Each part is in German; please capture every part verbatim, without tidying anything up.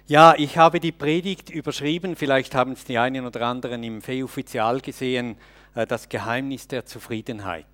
Ja, ich habe die Predigt überschrieben, vielleicht haben es die einen oder anderen im Fee-Offizial gesehen, äh, das Geheimnis der Zufriedenheit.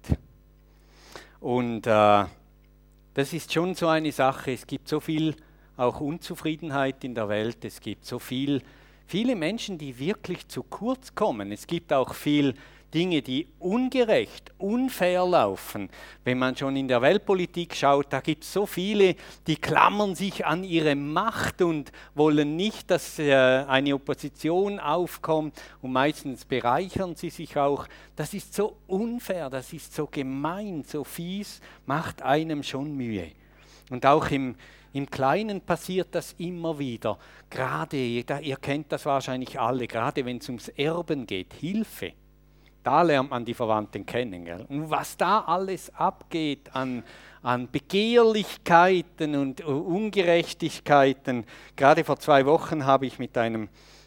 Und äh, das ist schon so eine Sache, es gibt so viel auch Unzufriedenheit in der Welt, es gibt so viel, viele Menschen, die wirklich zu kurz kommen. Es gibt auch viel Dinge, die ungerecht, unfair laufen. Wenn man schon in der Weltpolitik schaut, da gibt es so viele, die klammern sich an ihre Macht und wollen nicht, dass äh, eine Opposition aufkommt, und meistens bereichern sie sich auch. Das ist so unfair, das ist so gemein, so fies, macht einem schon Mühe. Und auch im, im Kleinen passiert das immer wieder. Gerade, ihr kennt das wahrscheinlich alle, gerade wenn es ums Erben geht, Hilfe. Da lernt man die Verwandten kennen. Gell? Und was da alles abgeht an, an Begehrlichkeiten und Ungerechtigkeiten. Gerade vor zwei Wochen habe ich mit einem,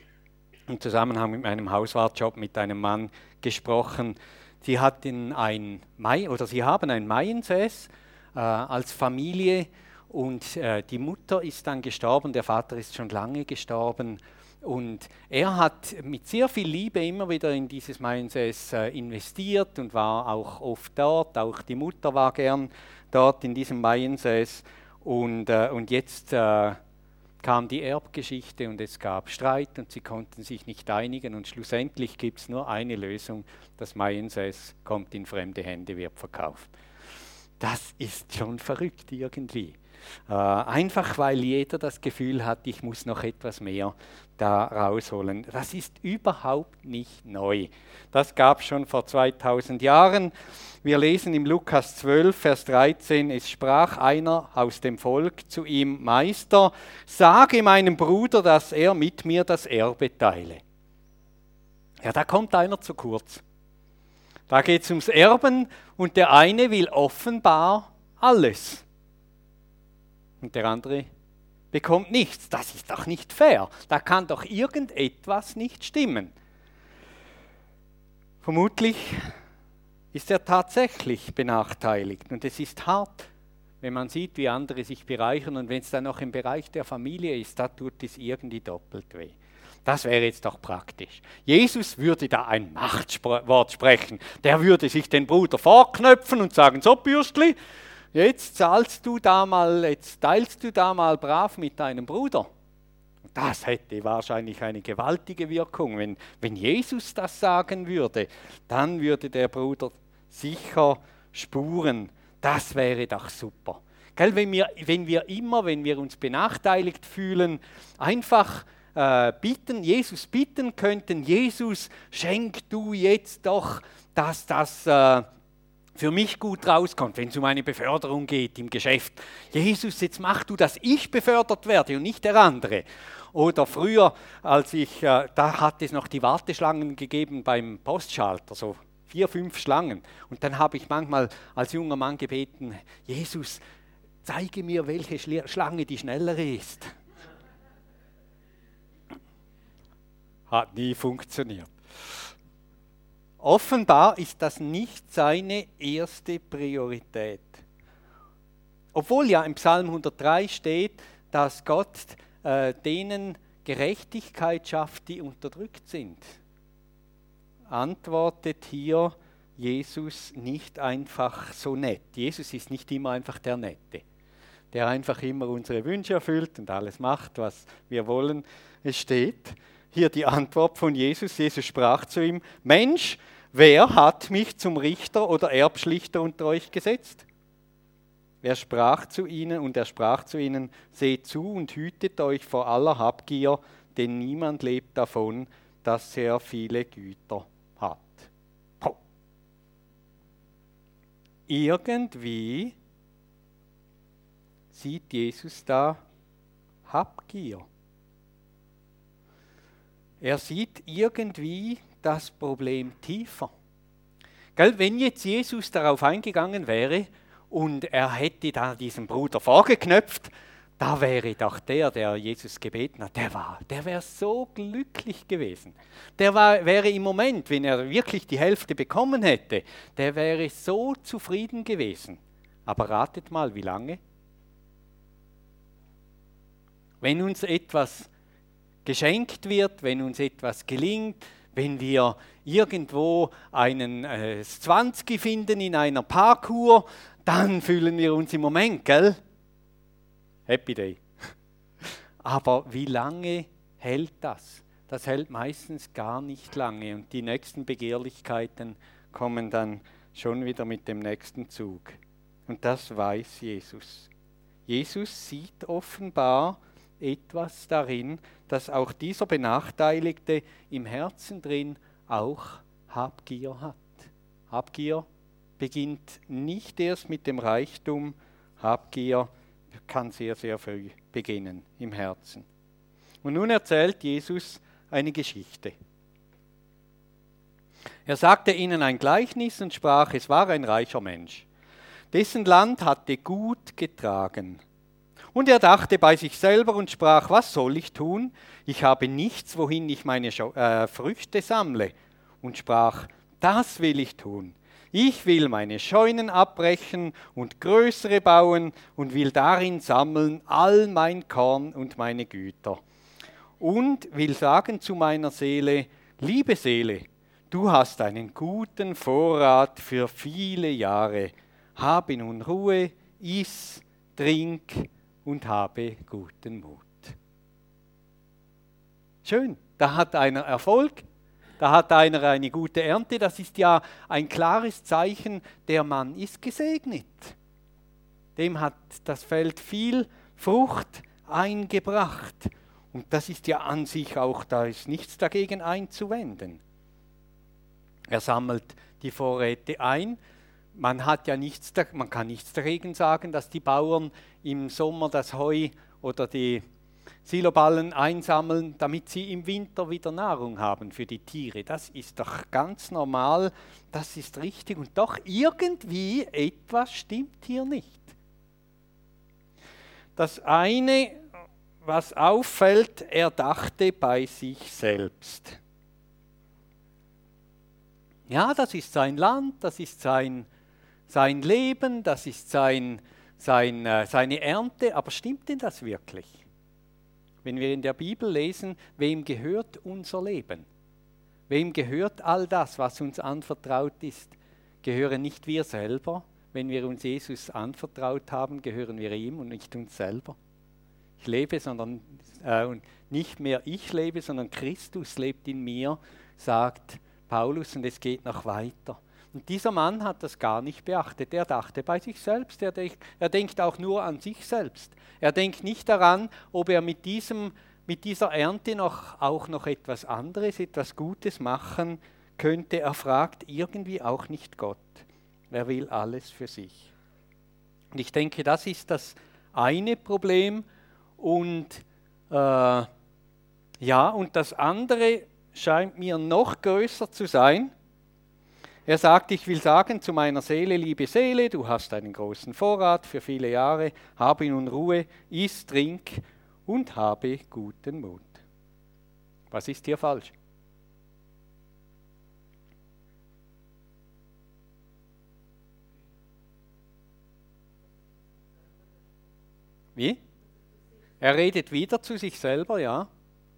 im Zusammenhang mit meinem Hauswartjob mit einem Mann gesprochen. Sie hatten ein Mai, oder sie haben ein Maiensäß äh, als Familie, und äh, die Mutter ist dann gestorben, der Vater ist schon lange gestorben. Und er hat mit sehr viel Liebe immer wieder in dieses Maiensäß äh, investiert und war auch oft dort. Auch die Mutter war gern dort in diesem Maiensäß. Und, äh, und jetzt äh, kam die Erbgeschichte und es gab Streit und sie konnten sich nicht einigen. Und schlussendlich gibt es nur eine Lösung: Das Maiensäß kommt in fremde Hände, wird verkauft. Das ist schon verrückt irgendwie. Äh, einfach weil jeder das Gefühl hat, ich muss noch etwas mehr da rausholen. Das ist überhaupt nicht neu. Das gab es schon vor zweitausend Jahren. Wir lesen im Lukas zwölf, Vers dreizehn, es sprach einer aus dem Volk zu ihm: Meister, sage meinem Bruder, dass er mit mir das Erbe teile. Ja, da kommt einer zu kurz. Da geht es ums Erben und der eine will offenbar alles. Und der andere bekommt nichts. Das ist doch nicht fair. Da kann doch irgendetwas nicht stimmen. Vermutlich ist er tatsächlich benachteiligt. Und es ist hart, wenn man sieht, wie andere sich bereichern. Und wenn es dann noch im Bereich der Familie ist, da tut es irgendwie doppelt weh. Das wäre jetzt doch praktisch. Jesus würde da ein Machtwort sprechen. Der würde sich den Bruder vorknöpfen und sagen: So, Bürstli, jetzt zahlst du da mal, jetzt teilst du da mal brav mit deinem Bruder. Das hätte wahrscheinlich eine gewaltige Wirkung. Wenn, wenn Jesus das sagen würde, dann würde der Bruder sicher spuren. Das wäre doch super. Gell, wenn, wir, wenn wir immer, wenn wir uns benachteiligt fühlen, einfach äh, bitten, Jesus bitten könnten: Jesus, schenk du jetzt doch, dass das Äh, für mich gut rauskommt, wenn es um eine Beförderung geht im Geschäft. Jesus, jetzt mach du, dass ich befördert werde und nicht der andere. Oder früher, als ich, äh, da hat es noch die Warteschlangen gegeben beim Postschalter, so vier, fünf Schlangen. Und dann habe ich manchmal als junger Mann gebeten: Jesus, zeige mir, welche Schli- Schlange die schnellere ist. Hat nie funktioniert. Offenbar ist das nicht seine erste Priorität. Obwohl ja im Psalm hundertdrei steht, dass Gott äh, denen Gerechtigkeit schafft, die unterdrückt sind, antwortet hier Jesus nicht einfach so nett. Jesus ist nicht immer einfach der Nette, der einfach immer unsere Wünsche erfüllt und alles macht, was wir wollen. Es steht hier die Antwort von Jesus. Jesus sprach zu ihm: Mensch, wer hat mich zum Richter oder Erbschlichter unter euch gesetzt? Er sprach zu ihnen und er sprach zu ihnen: Seht zu und hütet euch vor aller Habgier, denn niemand lebt davon, dass er viele Güter hat. Puh. Irgendwie sieht Jesus da Habgier. Er sieht irgendwie das Problem tiefer. Gell, wenn jetzt Jesus darauf eingegangen wäre und er hätte da diesen Bruder vorgeknöpft, da wäre doch der, der Jesus gebeten hat, der war, der wäre so glücklich gewesen. Der war, wäre im Moment, wenn er wirklich die Hälfte bekommen hätte, der wäre so zufrieden gewesen. Aber ratet mal, wie lange? Wenn uns etwas geschenkt wird, wenn uns etwas gelingt, wenn wir irgendwo einen äh, zwanzig finden in einer Parkour, dann fühlen wir uns im Moment, gell? Happy Day. Aber wie lange hält das? Das hält meistens gar nicht lange und die nächsten Begehrlichkeiten kommen dann schon wieder mit dem nächsten Zug. Und das weiß Jesus. Jesus sieht offenbar etwas darin, dass auch dieser Benachteiligte im Herzen drin auch Habgier hat. Habgier beginnt nicht erst mit dem Reichtum, Habgier kann sehr, sehr früh beginnen im Herzen. Und nun erzählt Jesus eine Geschichte. Er sagte ihnen ein Gleichnis und sprach, es war ein reicher Mensch, dessen Land hatte gut getragen. Und er dachte bei sich selber und sprach, was soll ich tun? Ich habe nichts, wohin ich meine äh, Früchte sammle. Und sprach, das will ich tun. Ich will meine Scheunen abbrechen und größere bauen und will darin sammeln all mein Korn und meine Güter. Und will sagen zu meiner Seele, liebe Seele, du hast einen guten Vorrat für viele Jahre. Habe nun Ruhe, iss, trink und habe guten Mut. Schön, da hat einer Erfolg, da hat einer eine gute Ernte. Das ist ja ein klares Zeichen, der Mann ist gesegnet. Dem hat das Feld viel Frucht eingebracht. Und das ist ja an sich auch, da ist nichts dagegen einzuwenden. Er sammelt die Vorräte ein. Man hat ja nichts, man kann nichts dagegen sagen, dass die Bauern im Sommer das Heu oder die Siloballen einsammeln, damit sie im Winter wieder Nahrung haben für die Tiere. Das ist doch ganz normal, das ist richtig. Und doch irgendwie etwas stimmt hier nicht. Das eine, was auffällt, er dachte bei sich selbst. Ja, das ist sein Land, das ist sein, sein Leben, das ist sein, sein, äh, seine Ernte, aber stimmt denn das wirklich? Wenn wir in der Bibel lesen, wem gehört unser Leben? Wem gehört all das, was uns anvertraut ist? Gehören nicht wir selber? Wenn wir uns Jesus anvertraut haben, gehören wir ihm und nicht uns selber. Ich lebe, sondern äh, nicht mehr ich lebe, sondern Christus lebt in mir, sagt Paulus, und es geht noch weiter. Und dieser Mann hat das gar nicht beachtet. Er dachte bei sich selbst, er denkt, er denkt auch nur an sich selbst. Er denkt nicht daran, ob er mit, diesem, mit dieser Ernte noch, auch noch etwas anderes, etwas Gutes machen könnte. Er fragt irgendwie auch nicht Gott. Er will alles für sich. Und ich denke, das ist das eine Problem. Und äh, ja, und das andere scheint mir noch größer zu sein. Er sagt, ich will sagen zu meiner Seele, liebe Seele, du hast einen großen Vorrat für viele Jahre, habe nun Ruhe, iss, trink und habe guten Mut. Was ist hier falsch? Wie? Er redet wieder zu sich selber, ja.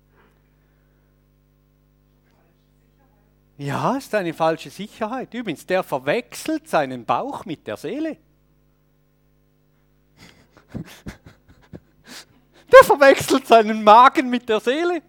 Ja, ist eine falsche Sicherheit. Übrigens, der verwechselt seinen Bauch mit der Seele. Der verwechselt seinen Magen mit der Seele.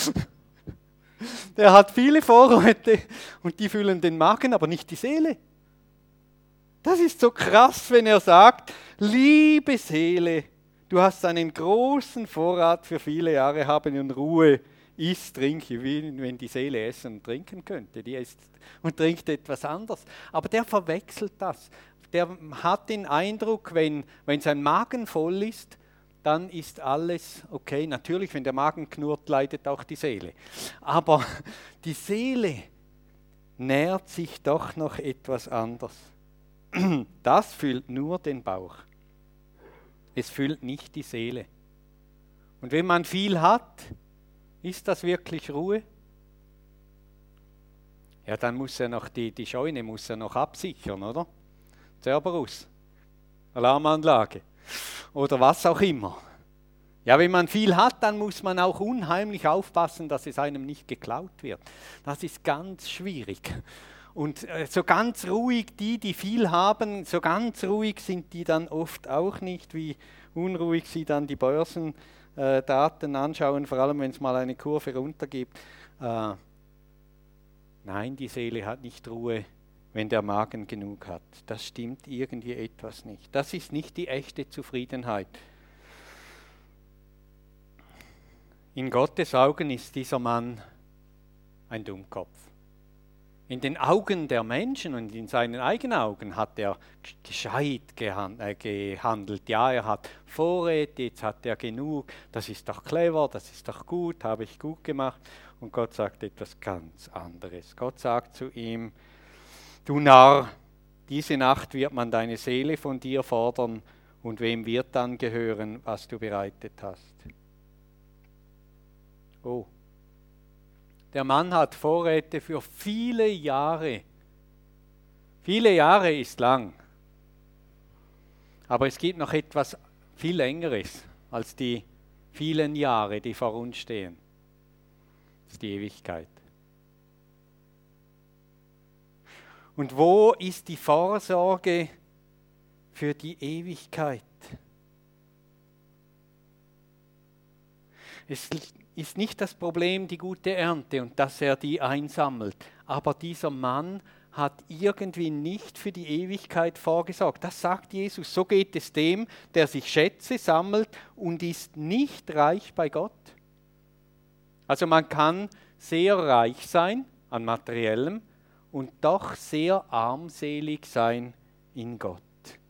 Der hat viele Vorräte und die füllen den Magen, aber nicht die Seele. Das ist so krass, wenn er sagt, liebe Seele, du hast einen großen Vorrat für viele Jahre, habe nun Ruhe. Iss, trinke, wie wenn die Seele essen und trinken könnte. Die isst und trinkt etwas anderes. Aber der verwechselt das. Der hat den Eindruck, wenn, wenn sein Magen voll ist, dann ist alles okay. Natürlich, wenn der Magen knurrt, leidet auch die Seele. Aber die Seele nährt sich doch noch etwas anders. Das füllt nur den Bauch. Es füllt nicht die Seele. Und wenn man viel hat, ist das wirklich Ruhe? Ja, dann muss er noch die, die Scheune muss er noch absichern, oder? Cerberus, Alarmanlage oder was auch immer. Ja, wenn man viel hat, dann muss man auch unheimlich aufpassen, dass es einem nicht geklaut wird. Das ist ganz schwierig. Und äh, so ganz ruhig, die, die viel haben, so ganz ruhig sind die dann oft auch nicht, wie unruhig sie dann die Börsendaten äh, anschauen, vor allem wenn es mal eine Kurve runtergibt. Äh, nein, die Seele hat nicht Ruhe, wenn der Magen genug hat. Das stimmt irgendwie etwas nicht. Das ist nicht die echte Zufriedenheit. In Gottes Augen ist dieser Mann ein Dummkopf. In den Augen der Menschen und in seinen eigenen Augen hat er gescheit gehandelt. Ja, er hat Vorräte, jetzt hat er genug. Das ist doch clever, das ist doch gut, habe ich gut gemacht. Und Gott sagt etwas ganz anderes. Gott sagt zu ihm, du Narr, diese Nacht wird man deine Seele von dir fordern und wem wird dann gehören, was du bereitet hast? Oh, der Mann hat Vorräte für viele Jahre. Viele Jahre ist lang. Aber es gibt noch etwas viel Längeres als die vielen Jahre, die vor uns stehen. Das ist die Ewigkeit. Und wo ist die Vorsorge für die Ewigkeit? Es ist nicht das Problem die gute Ernte und dass er die einsammelt, aber dieser Mann hat irgendwie nicht für die Ewigkeit vorgesorgt. Das sagt Jesus. So geht es dem, der sich Schätze sammelt und ist nicht reich bei Gott. Also man kann sehr reich sein an Materiellem und doch sehr armselig sein in Gott.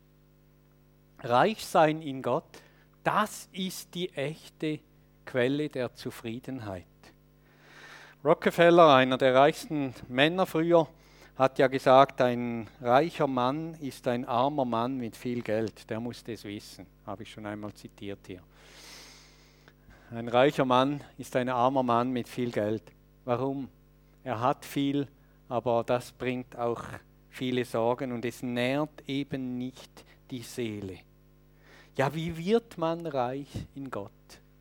Reich sein in Gott, das ist die echte Quelle der Zufriedenheit. Rockefeller, einer der reichsten Männer früher, hat ja gesagt, ein reicher Mann ist ein armer Mann mit viel Geld. Der muss das wissen, habe ich schon einmal zitiert hier. Ein reicher Mann ist ein armer Mann mit viel Geld. Warum? Er hat viel, aber das bringt auch viele Sorgen und es nährt eben nicht die Seele. Ja, wie wird man reich in Gott?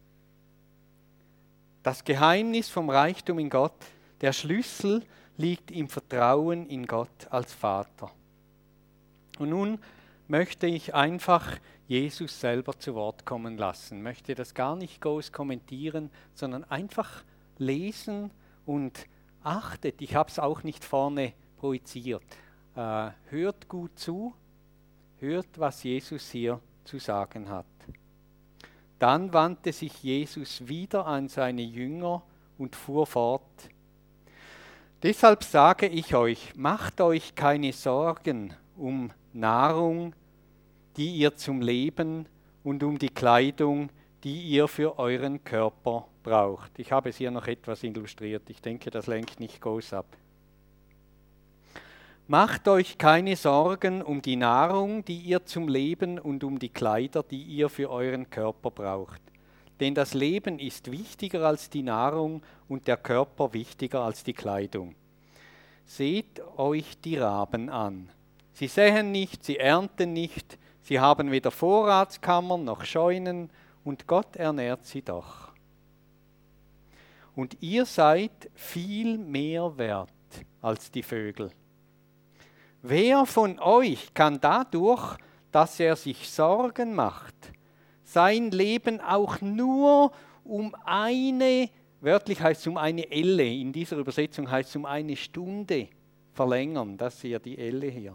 Das Geheimnis vom Reichtum in Gott, der Schlüssel liegt im Vertrauen in Gott als Vater. Und nun möchte ich einfach Jesus selber zu Wort kommen lassen. Möchte das gar nicht groß kommentieren, sondern einfach lesen und achtet. Ich habe es auch nicht vorne projiziert. Äh, hört gut zu, hört, was Jesus hier zu sagen hat. Dann wandte sich Jesus wieder an seine Jünger und fuhr fort. Deshalb sage ich euch, macht euch keine Sorgen um Nahrung, die ihr zum Leben und um die Kleidung, die ihr für euren Körper braucht. Ich habe es hier noch etwas illustriert. Ich denke, das lenkt nicht groß ab. Macht euch keine Sorgen um die Nahrung, die ihr zum Leben und um die Kleider, die ihr für euren Körper braucht. Denn das Leben ist wichtiger als die Nahrung und der Körper wichtiger als die Kleidung. Seht euch die Raben an. Sie säen nicht, sie ernten nicht, sie haben weder Vorratskammern noch Scheunen, und Gott ernährt sie doch. Und ihr seid viel mehr wert als die Vögel. Wer von euch kann dadurch, dass er sich Sorgen macht, sein Leben auch nur um eine, wörtlich heißt es um eine Elle, in dieser Übersetzung heißt es um eine Stunde verlängern? Das ist ja die Elle hier.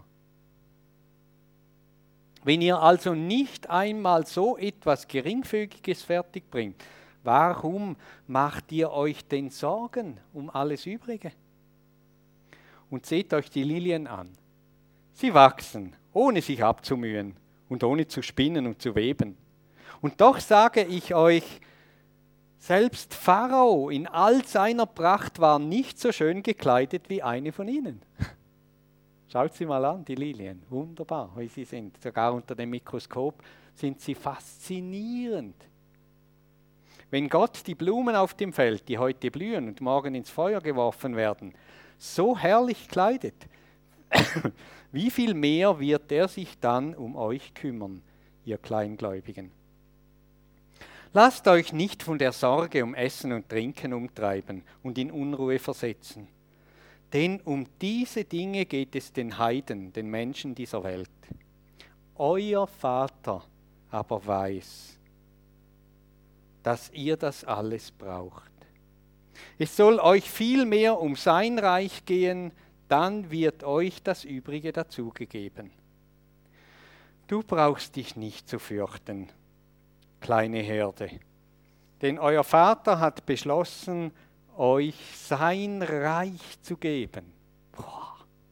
Wenn ihr also nicht einmal so etwas Geringfügiges fertigbringt, warum macht ihr euch denn Sorgen um alles Übrige? Und seht euch die Lilien an. Sie wachsen, ohne sich abzumühen und ohne zu spinnen und zu weben. Und doch sage ich euch, selbst Pharao in all seiner Pracht war nicht so schön gekleidet wie eine von ihnen. Schaut sie mal an, die Lilien, wunderbar, wie sie sind. Sogar unter dem Mikroskop sind sie faszinierend. Wenn Gott die Blumen auf dem Feld, die heute blühen und morgen ins Feuer geworfen werden, so herrlich kleidet, wie viel mehr wird er sich dann um euch kümmern, ihr Kleingläubigen? Lasst euch nicht von der Sorge um Essen und Trinken umtreiben und in Unruhe versetzen. Denn um diese Dinge geht es den Heiden, den Menschen dieser Welt. Euer Vater aber weiß, dass ihr das alles braucht. Es soll euch vielmehr um sein Reich gehen, dann wird euch das Übrige dazugegeben. Du brauchst dich nicht zu fürchten, kleine Herde, denn euer Vater hat beschlossen, euch sein Reich zu geben. Boah.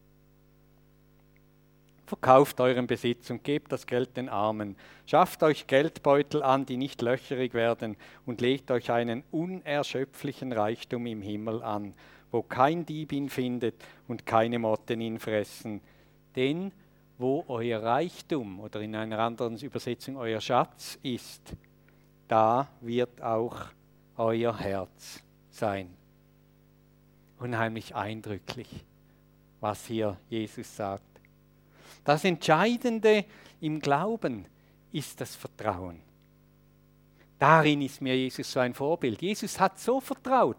Verkauft euren Besitz und gebt das Geld den Armen. Schafft euch Geldbeutel an, die nicht löcherig werden, und legt euch einen unerschöpflichen Reichtum im Himmel an, wo kein Dieb ihn findet und keine Motten ihn fressen. Denn wo euer Reichtum oder in einer anderen Übersetzung euer Schatz ist, da wird auch euer Herz sein. Unheimlich eindrücklich, was hier Jesus sagt. Das Entscheidende im Glauben ist das Vertrauen. Darin ist mir Jesus so ein Vorbild. Jesus hat so vertraut.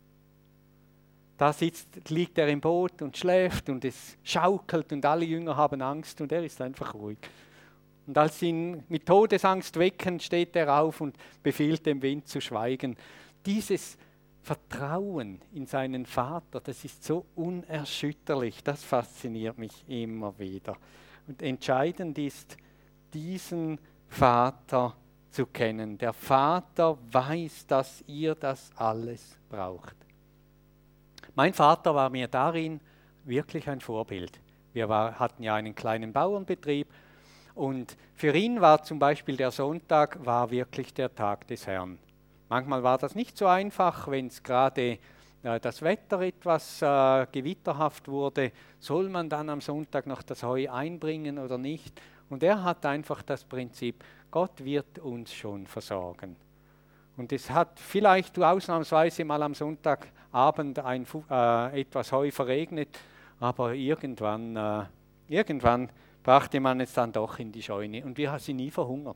Da sitzt, liegt er im Boot und schläft und es schaukelt und alle Jünger haben Angst und er ist einfach ruhig. Und als sie ihn mit Todesangst wecken, steht er auf und befiehlt dem Wind zu schweigen. Dieses Vertrauen in seinen Vater, das ist so unerschütterlich, das fasziniert mich immer wieder. Und entscheidend ist, diesen Vater zu kennen. Der Vater weiß, dass ihr das alles braucht. Mein Vater war mir darin wirklich ein Vorbild. Wir war, hatten ja einen kleinen Bauernbetrieb und für ihn war zum Beispiel der Sonntag war wirklich der Tag des Herrn. Manchmal war das nicht so einfach, wenn es gerade äh, das Wetter etwas äh, gewitterhaft wurde, soll man dann am Sonntag noch das Heu einbringen oder nicht? Und er hat einfach das Prinzip, Gott wird uns schon versorgen. Und es hat vielleicht ausnahmsweise mal am Sonntagabend ein, äh, etwas Heu verregnet, aber irgendwann, äh, irgendwann brachte man es dann doch in die Scheune und wir sind nie verhungert.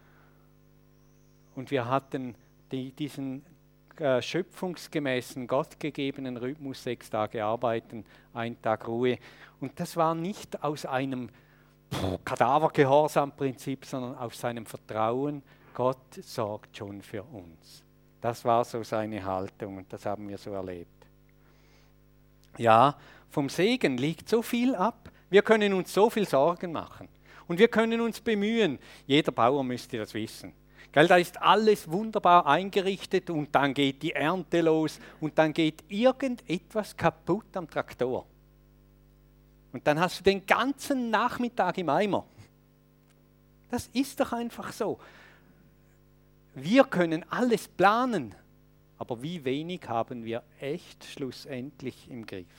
Und wir hatten die, diesen äh, schöpfungsgemäßen, gottgegebenen Rhythmus, sechs Tage arbeiten, ein Tag Ruhe. Und das war nicht aus einem Kadavergehorsam-Prinzip, sondern aus seinem Vertrauen, Gott sorgt schon für uns. Das war so seine Haltung und das haben wir so erlebt. Ja, vom Segen liegt so viel ab. Wir können uns so viel Sorgen machen und wir können uns bemühen. Jeder Bauer müsste das wissen. Gell, da ist alles wunderbar eingerichtet und dann geht die Ernte los und dann geht irgendetwas kaputt am Traktor. Und dann hast du den ganzen Nachmittag im Eimer. Das ist doch einfach so. Wir können alles planen, aber wie wenig haben wir echt schlussendlich im Griff.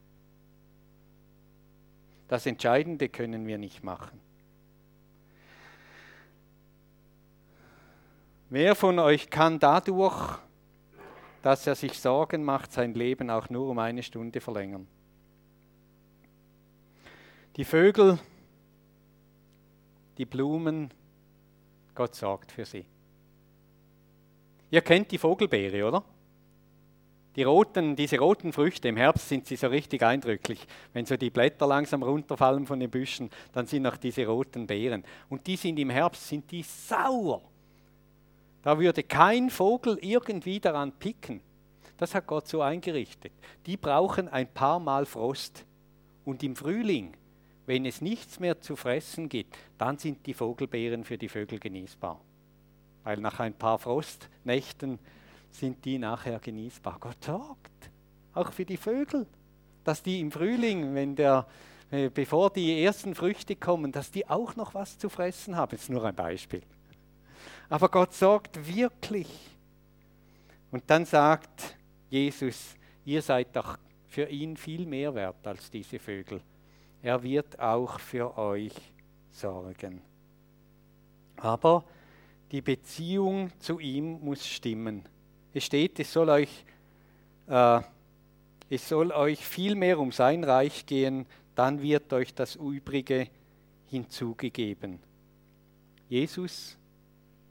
Das Entscheidende können wir nicht machen. Wer von euch kann dadurch, dass er sich Sorgen macht, sein Leben auch nur um eine Stunde verlängern? Die Vögel, die Blumen, Gott sorgt für sie. Ihr kennt die Vogelbeere, oder? Die roten, diese roten Früchte, im Herbst sind sie so richtig eindrücklich. Wenn so die Blätter langsam runterfallen von den Büschen, dann sind noch diese roten Beeren. Und die sind im Herbst, sind die sauer. Da würde kein Vogel irgendwie daran picken. Das hat Gott so eingerichtet. Die brauchen ein paar Mal Frost. Und im Frühling, wenn es nichts mehr zu fressen gibt, dann sind die Vogelbeeren für die Vögel genießbar. Weil nach ein paar Frostnächten sind die nachher genießbar. Gott sorgt, auch für die Vögel, dass die im Frühling, wenn der, äh, bevor die ersten Früchte kommen, dass die auch noch was zu fressen haben. Das ist nur ein Beispiel. Aber Gott sorgt wirklich. Und dann sagt Jesus, ihr seid doch für ihn viel mehr wert als diese Vögel. Er wird auch für euch sorgen. Aber die Beziehung zu ihm muss stimmen. Es steht, es soll euch, äh, es soll euch viel mehr um sein Reich gehen, dann wird euch das Übrige hinzugegeben. Jesus,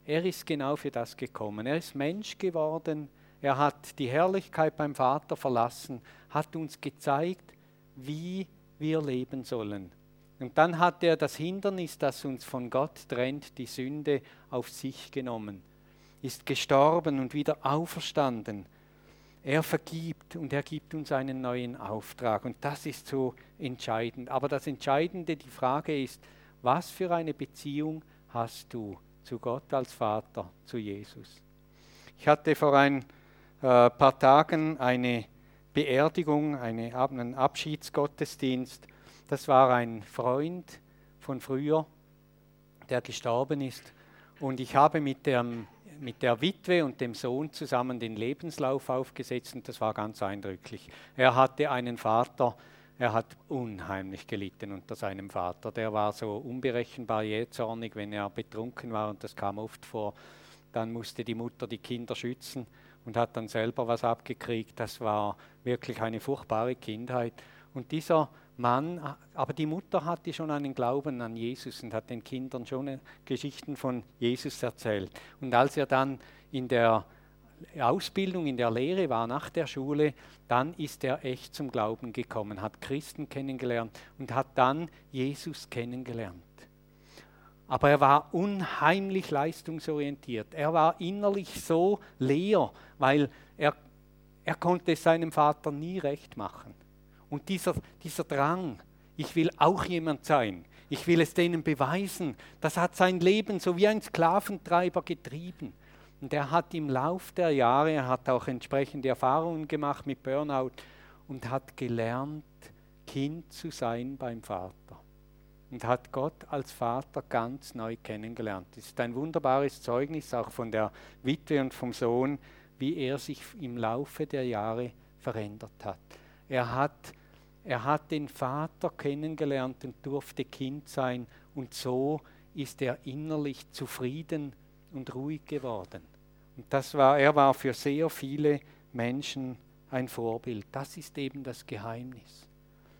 er ist genau für das gekommen. Er ist Mensch geworden, er hat die Herrlichkeit beim Vater verlassen, hat uns gezeigt, wie wir leben sollen. Und dann hat er das Hindernis, das uns von Gott trennt, die Sünde, auf sich genommen, ist gestorben und wieder auferstanden. Er vergibt und er gibt uns einen neuen Auftrag und das ist so entscheidend. Aber das Entscheidende, die Frage ist, was für eine Beziehung hast du zu Gott als Vater, zu Jesus? Ich hatte vor ein äh, paar Tagen eine Beerdigung, eine, einen Abschiedsgottesdienst. Das war ein Freund von früher, der gestorben ist. Und ich habe mit dem mit der Witwe und dem Sohn zusammen den Lebenslauf aufgesetzt und das war ganz eindrücklich. Er hatte einen Vater, er hat unheimlich gelitten unter seinem Vater. Der war so unberechenbar jähzornig, wenn er betrunken war und das kam oft vor. Dann musste die Mutter die Kinder schützen und hat dann selber was abgekriegt. Das war wirklich eine furchtbare Kindheit. Und dieser Mann, aber die Mutter hatte schon einen Glauben an Jesus und hat den Kindern schon Geschichten von Jesus erzählt. Und als er dann in der Ausbildung, in der Lehre war, nach der Schule, dann ist er echt zum Glauben gekommen, hat Christen kennengelernt und hat dann Jesus kennengelernt. Aber er war unheimlich leistungsorientiert. Er war innerlich so leer, weil er, er konnte es seinem Vater nie recht machen. Und dieser, dieser Drang, ich will auch jemand sein, ich will es denen beweisen, das hat sein Leben so wie ein Sklaventreiber getrieben. Und er hat im Lauf der Jahre, er hat auch entsprechende Erfahrungen gemacht mit Burnout und hat gelernt, Kind zu sein beim Vater. Und hat Gott als Vater ganz neu kennengelernt. Das ist ein wunderbares Zeugnis auch von der Witwe und vom Sohn, wie er sich im Laufe der Jahre verändert hat. Er hat, er hat den Vater kennengelernt und durfte Kind sein und so ist er innerlich zufrieden und ruhig geworden. Und das war, er war für sehr viele Menschen ein Vorbild. Das ist eben das Geheimnis.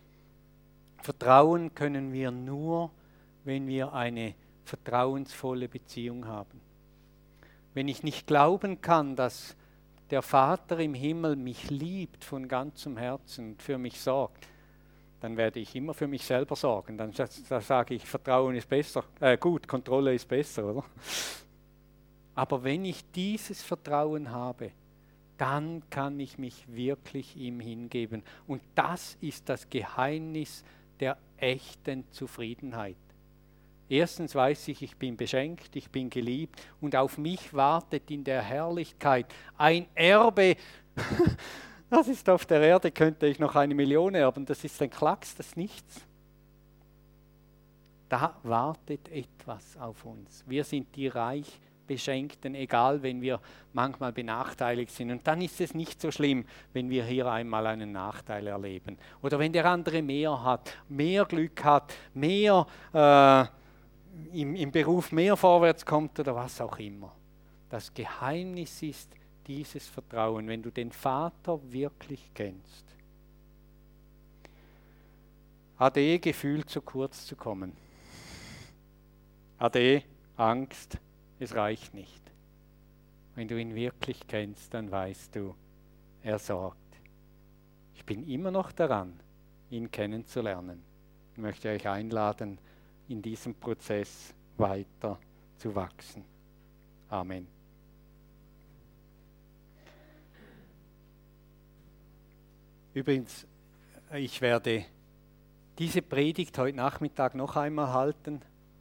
Vertrauen können wir nur, wenn wir eine vertrauensvolle Beziehung haben. Wenn ich nicht glauben kann, dass der Vater im Himmel mich liebt von ganzem Herzen und für mich sorgt, dann werde ich immer für mich selber sorgen. Dann, dann sage ich, Vertrauen ist besser, äh, gut, Kontrolle ist besser, oder? Aber wenn ich dieses Vertrauen habe, dann kann ich mich wirklich ihm hingeben. Und das ist das Geheimnis der echten Zufriedenheit. Erstens weiß ich, ich bin beschenkt, ich bin geliebt und auf mich wartet in der Herrlichkeit ein Erbe. Das ist auf der Erde, könnte ich noch eine Million erben, das ist ein Klacks, das ist nichts. Da wartet etwas auf uns. Wir sind die reich Beschenkten, egal wenn wir manchmal benachteiligt sind. Und dann ist es nicht so schlimm, wenn wir hier einmal einen Nachteil erleben. Oder wenn der andere mehr hat, mehr Glück hat, mehr äh, im, im Beruf mehr vorwärts kommt oder was auch immer. Das Geheimnis ist dieses Vertrauen, wenn du den Vater wirklich kennst. Ade, Gefühl zu kurz zu kommen. Ade, Angst, es reicht nicht. Wenn du ihn wirklich kennst, dann weißt du, er sorgt. Ich bin immer noch daran, ihn kennenzulernen. Ich möchte euch einladen, in diesem Prozess weiter zu wachsen. Amen. Übrigens, ich werde diese Predigt heute Nachmittag noch einmal halten.